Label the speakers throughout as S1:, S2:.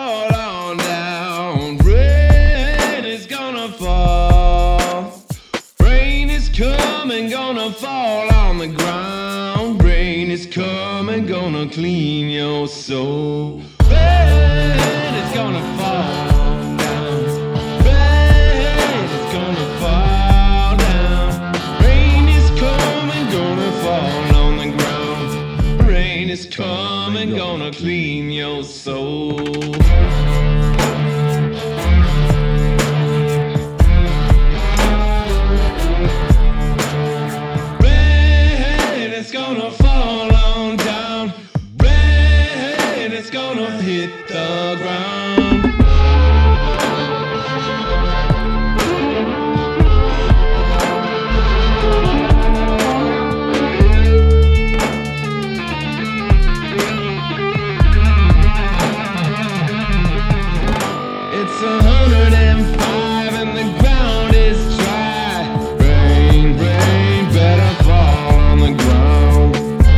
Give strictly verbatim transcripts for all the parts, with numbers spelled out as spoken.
S1: fall on down. Rain is gonna fall. Rain is coming, gonna fall on the ground. Rain is coming, gonna clean your soul. Rain is gonna fall down. Rain is gonna fall down. Rain is coming, gonna fall on the ground. Rain is coming, gonna clean your soul. Rain is gonna fall on down. Rain is gonna hit the ground. It's a hundred and five and the ground is dry. Rain, rain, better fall on the ground.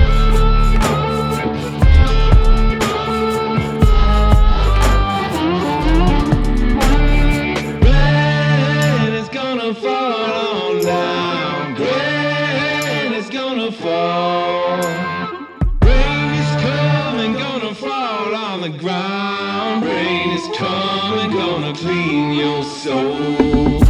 S1: Rain is gonna fall on down. Rain is gonna fall. Rain is coming, gonna fall on the ground. Rain is coming, gonna clean your soul.